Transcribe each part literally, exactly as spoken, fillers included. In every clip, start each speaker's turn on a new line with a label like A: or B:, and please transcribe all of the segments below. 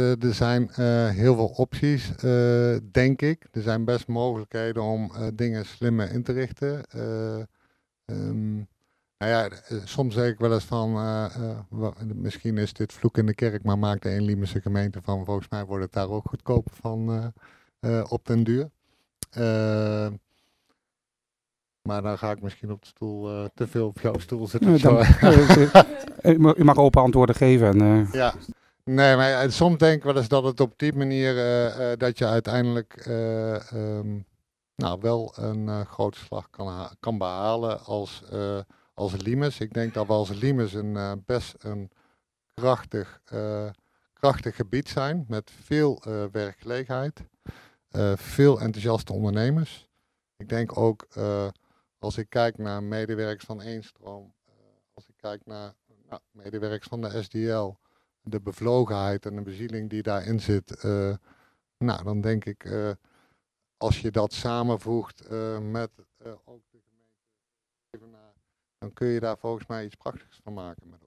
A: uh, er zijn uh, heel veel opties, uh, denk ik. Er zijn best mogelijkheden om uh, dingen slimmer in te richten. Uh, um, nou ja, soms zeg ik wel eens van, uh, uh, misschien is dit vloek in de kerk, maar maakt de Eenliemerse gemeente van, volgens mij wordt het daar ook goedkoper van uh, uh, op den duur. Uh, maar dan ga ik misschien op de stoel, uh, te veel op jouw stoel zitten.
B: Uh, dan, uh, u mag open antwoorden geven. En, uh...
A: Ja. Nee, maar uh, soms denk ik wel eens dat het op die manier, uh, uh, dat je uiteindelijk uh, um, nou, wel een uh, grote slag kan, kan behalen als, uh, als Limes. Ik denk dat we als Limes een, uh, best een krachtig, uh, krachtig gebied zijn met veel uh, werkgelegenheid, uh, veel enthousiaste ondernemers. Ik denk ook, uh, als ik kijk naar medewerkers van Eenstroom, uh, als ik kijk naar nou, medewerkers van de S D L, de bevlogenheid en de bezieling die daarin zit, uh, nou, dan denk ik, uh, als je dat samenvoegt uh, met uh, ook de gemeente, dan kun je daar volgens mij iets prachtigs van maken met elkaar.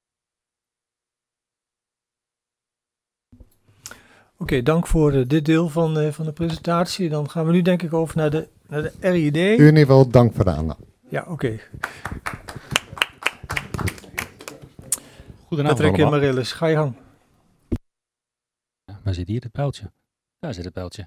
C: Oké, okay, dank voor uh, dit deel van, uh, van de presentatie. Dan gaan we nu denk ik over naar de, naar de R I D.
A: U in ieder geval dank voor de aandacht.
C: Ja, oké. Okay.
D: Goedenavond
C: Patrick en Marillis, ga je gang.
D: Waar zit hier het pijltje? Daar zit het pijltje.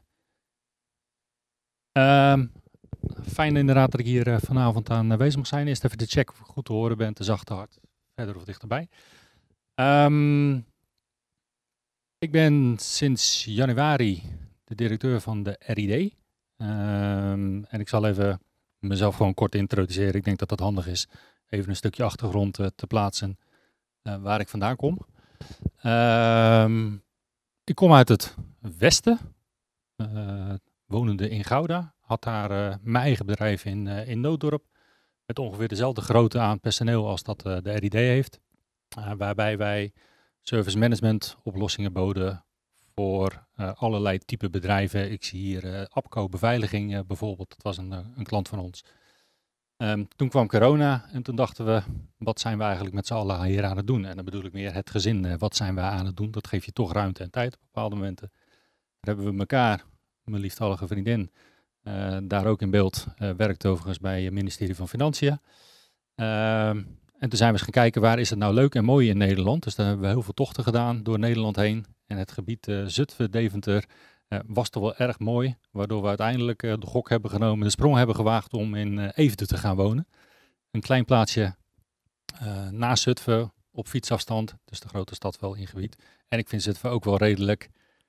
D: Um, fijn inderdaad dat ik hier uh, vanavond aanwezig mag zijn. Eerst even te checken of ik goed te horen ben, te zacht, te hard, verder of dichterbij. Um, ik ben sinds januari de directeur van de R I D. Um, en ik zal even mezelf gewoon kort introduceren. Ik denk dat dat handig is. Even een stukje achtergrond uh, te plaatsen. Uh, waar ik vandaan kom. Uh, ik kom uit het westen, uh, wonende in Gouda. Had daar uh, mijn eigen bedrijf in, uh, in Nooddorp. Met ongeveer dezelfde grootte aan personeel als dat uh, de R I D heeft. Uh, waarbij wij service management oplossingen boden voor uh, allerlei type bedrijven. Ik zie hier uh, Abco Beveiliging uh, bijvoorbeeld. Dat was een, uh, een klant van ons. Um, toen kwam corona en toen dachten we, wat zijn we eigenlijk met z'n allen hier aan het doen? En dan bedoel ik meer het gezin, uh, wat zijn we aan het doen? Dat geeft je toch ruimte en tijd op bepaalde momenten. Daar hebben we elkaar, mijn lieftallige vriendin, uh, daar ook in beeld. Uh, werkt overigens bij het ministerie van Financiën. Uh, en toen zijn we eens gaan kijken, waar is het nou leuk en mooi in Nederland? Dus daar hebben we heel veel tochten gedaan door Nederland heen. En het gebied uh, Zutphen, Deventer, Uh, was toch wel erg mooi, waardoor we uiteindelijk uh, de gok hebben genomen, de sprong hebben gewaagd om in uh, Eefde te gaan wonen. Een klein plaatsje uh, naast Zutphen, op fietsafstand, dus de grote stad wel in gebied. En ik vind Zutphen ook wel redelijk.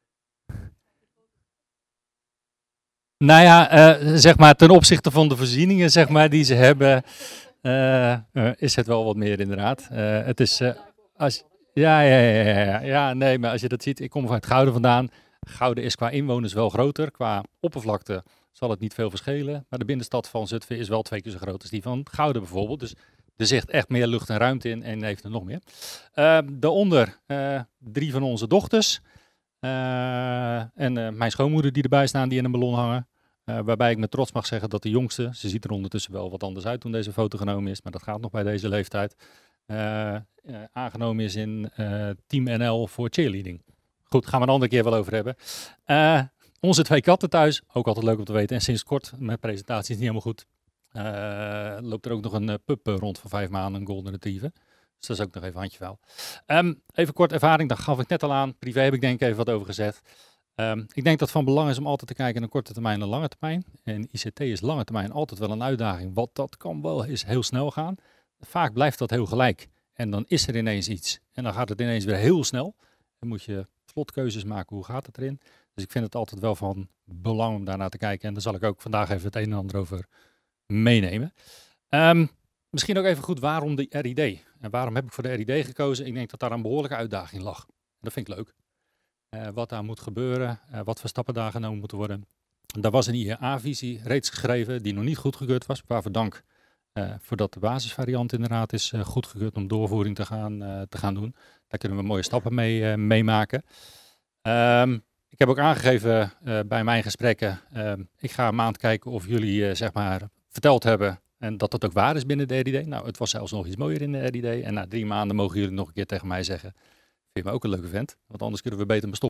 D: Nou ja, uh, zeg maar ten opzichte van de voorzieningen zeg maar, die ze hebben, uh, uh, is het wel wat meer inderdaad. Uh, het is, uh, als, ja, ja, ja, ja, ja, ja, nee, maar als je dat ziet, ik kom uit Gouden vandaan. Gouden is qua inwoners wel groter. Qua oppervlakte zal het niet veel verschillen. Maar de binnenstad van Zutphen is wel twee keer zo groot als die van Gouden bijvoorbeeld. Dus er zit echt meer lucht en ruimte in en heeft er nog meer. Uh, daaronder uh, drie van onze dochters. Uh, en uh, mijn schoonmoeder die erbij staan, die in een ballon hangen. Uh, waarbij ik met trots mag zeggen dat de jongste, ze ziet er ondertussen wel wat anders uit toen deze foto genomen is. Maar dat gaat nog bij deze leeftijd. Uh, uh, aangenomen is in uh, Team N L voor cheerleading. Goed, gaan we een andere keer wel over hebben. Uh, onze twee katten thuis, ook altijd leuk om te weten. En sinds kort, mijn presentatie is niet helemaal goed, uh, loopt er ook nog een uh, pup uh, rond van vijf maanden, een golden retriever. Dus dat is ook nog even handjevol. Um, even kort ervaring, daar gaf ik net al aan. Privé heb ik denk ik even wat over gezegd. Um, ik denk dat het van belang is om altijd te kijken naar korte termijn en lange termijn. En I C T is lange termijn altijd wel een uitdaging. Wat dat kan wel eens heel snel gaan. Vaak blijft dat heel gelijk. En dan is er ineens iets. En dan gaat het ineens weer heel snel. Dan moet je vlot keuzes maken, hoe gaat het erin. Dus ik vind het altijd wel van belang om daarnaar te kijken. En daar zal ik ook vandaag even het een en ander over meenemen. Um, misschien ook even goed, waarom de R I D? En waarom heb ik voor de R I D gekozen? Ik denk dat daar een behoorlijke uitdaging lag. En dat vind ik leuk. Uh, wat daar moet gebeuren, uh, wat voor stappen daar genomen moeten worden. Daar was een I E A-visie reeds geschreven die nog niet goedgekeurd was. Waarvoor dank uh, voordat de basisvariant inderdaad is uh, goedgekeurd om doorvoering te gaan, uh, te gaan doen. Daar kunnen we mooie stappen mee uh, meemaken. Um, ik heb ook aangegeven uh, bij mijn gesprekken, uh, ik ga een maand kijken of jullie uh, zeg maar verteld hebben en dat dat ook waar is binnen de R I D. Nou, het was zelfs nog iets mooier in de R I D. En na drie maanden mogen jullie nog een keer tegen mij zeggen, vind je me ook een leuke vent, want anders kunnen we beter bestoppen.